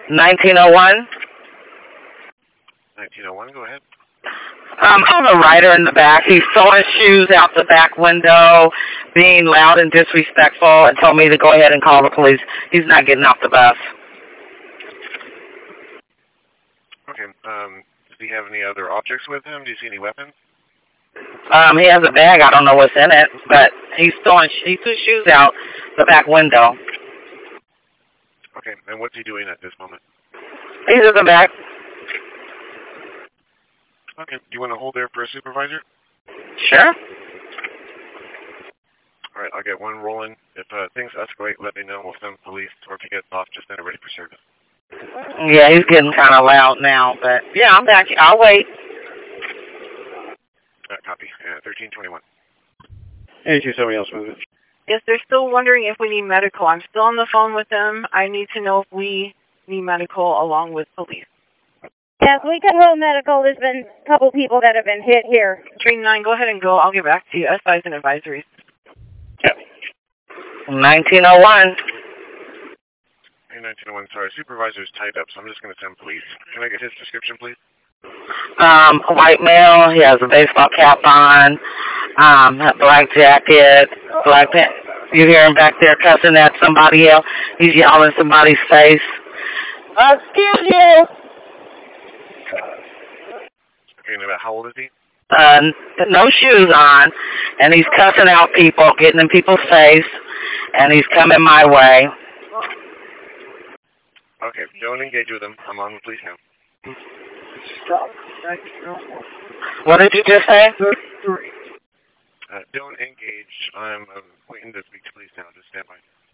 1901. 1901, go ahead. I'm a rider in the back. He's throwing shoes out the back window, being loud and disrespectful, and told me to go ahead and call the police. He's not getting off the bus. Okay, does he have any other objects with him? Do you see any weapons? He has a bag. I don't know what's in it, but he threw shoes out the back window. Okay, and what's he doing at this moment? He's in the back. Okay, do you want to hold there for a supervisor? Sure. All right, I'll get one rolling. If things escalate, let me know. We'll send police, or if he gets off, just send it ready for service. Yeah, he's getting kind of loud now, but yeah, I'm back. I'll wait. Copy. 1321. Hey, you somebody else with it. Yes, they're still wondering if we need medical. I'm still on the phone with them. I need to know if we need medical along with police. Yes, we can hold medical. There's been a couple people that have been hit here. Train 9, go ahead and go. I'll get back to you. SIs and advisories. Yeah. 1901. Hey, 1901, sorry. Supervisor's tied up, so I'm just going to send police. Can I get his description, please? A white male. He has a baseball cap on, a black jacket, black pants. You hear him back there cussing at somebody else. He's yelling in somebody's face. Excuse you. Okay, and about how old is he? No shoes on, and he's cussing out people, getting in people's face, and he's coming my way. Okay, don't engage with him. I'm on the police now. What did you just say? Don't engage. I'm waiting to speak to police now. Just stand by.